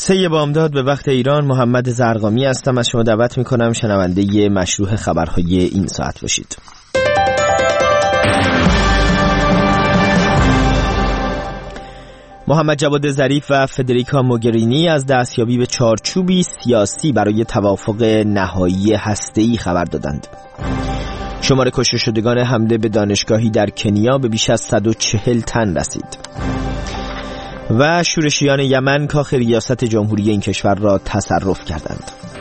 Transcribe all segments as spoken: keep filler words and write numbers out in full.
سه بامداد به وقت ایران. محمد زرقامی هستم. از شما دعوت میکنم شنونده مشروع خبرهای این ساعت باشید. محمد جواد ظریف و فدریکا موگرینی از دستیابی به چارچوبی سیاسی برای توافق نهایی هسته‌ای خبر دادند. شمار کشته شدگان حمله به دانشگاهی در کنیا به بیش از صد و چهل تن رسید. و شورشیان یمن کاخ ریاست جمهوری این کشور را تصرف کردند.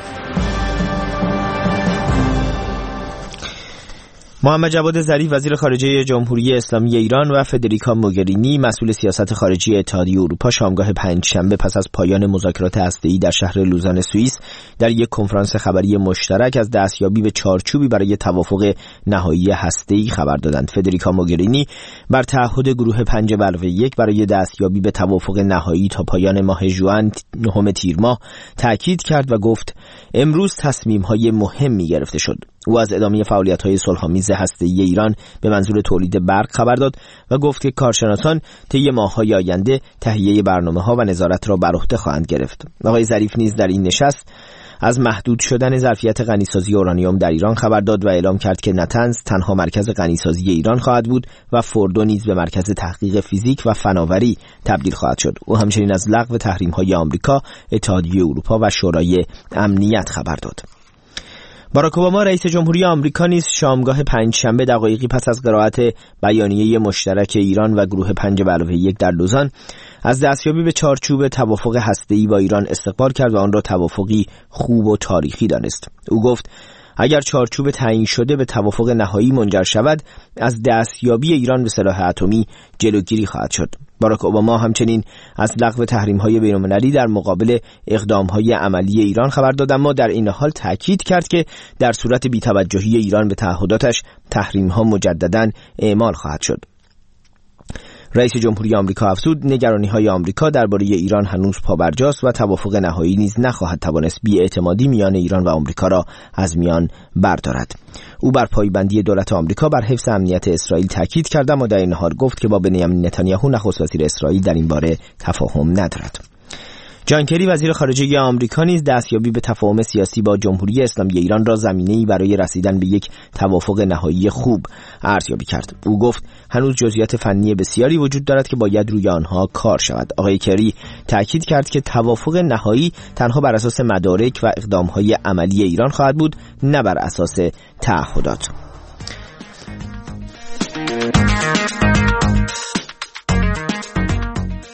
محمد جواد ظریف وزیر خارجه جمهوری اسلامی ایران و فدریکا موگرینی مسئول سیاست خارجی اتحادیه اروپا شامگاه پنجشنبه پس از پایان مذاکرات هسته‌ای در شهر لوزان سوئیس در یک کنفرانس خبری مشترک از دستیابی به چارچوبی برای توافق نهایی هسته‌ای خبر دادند. فدریکا موگرینی بر تعهد گروه پنج به علاوه یک برای دستیابی به توافق نهایی تا پایان ماه ژوئن نهم تیر ماه تاکید کرد و گفت امروز تصمیم‌های مهمی گرفته شد. او از ادامه فعالیت‌های صلح‌آمیز هسته‌ای ایران به منظور تولید برق خبر داد و گفت که کارشناسان طی ماه‌های آینده تهیه برنامه‌ها و نظارت را بر عهده خواهند گرفت. آقای ظریف نیز در این نشست از محدود شدن ظرفیت غنیسازی اورانیوم در ایران خبر داد و اعلام کرد که نتنز تنها مرکز غنیسازی ایران خواهد بود و فوردو نیز به مرکز تحقیق فیزیک و فناوری تبدیل خواهد شد. او همچنین از لغو تحریم‌های آمریکا، اتحادیه اروپا و شورای امنیت خبر داد. باراک اوباما رئیس جمهوری آمریکا نیز شامگاه پنجشنبه دقایقی پس از قرائت بیانیه مشترک ایران و گروه پنج به علاوه یک در لوزان از دستیابی به چارچوب توافق هسته‌ای با ایران استقبال کرد و آن را توافقی خوب و تاریخی دانست. او گفت اگر چارچوب تعیین شده به توافق نهایی منجر شود، از دستیابی ایران به سلاح اتمی جلوگیری خواهد شد. باراک اوباما همچنین از لغو تحریم‌های بین‌المللی در مقابل اقدام‌های عملی ایران خبر داد، اما در این حال تاکید کرد که در صورت بی‌توجهی ایران به تعهداتش تحریم‌ها مجدداً اعمال خواهد شد. رئیس جمهوری آمریکا افزود نگرانی‌های آمریکا درباره ایران هنوز پابرجاست و توافق نهایی نیز نخواهد توانست بی‌اعتمادی میان ایران و آمریکا را از میان بردارد. او بر پایبندی دولت آمریکا بر حفظ امنیت اسرائیل تاکید کرد، اما در این حال گفت که با بنیامین نتانیاهو نخست وزیر اسرائیل در این باره تفاهم ندارد. جان کری وزیر خارجه آمریکا نیز دستیابی به تفاهم سیاسی با جمهوری اسلامی ایران را زمینه‌ای برای رسیدن به یک توافق نهایی خوب ارزیابی کرد. او گفت هنوز جزئیات فنی بسیاری وجود دارد که باید روی آنها کار شود. آقای کری تاکید کرد که توافق نهایی تنها بر اساس مدارک و اقدام‌های عملی ایران خواهد بود، نه بر اساس تعهدات.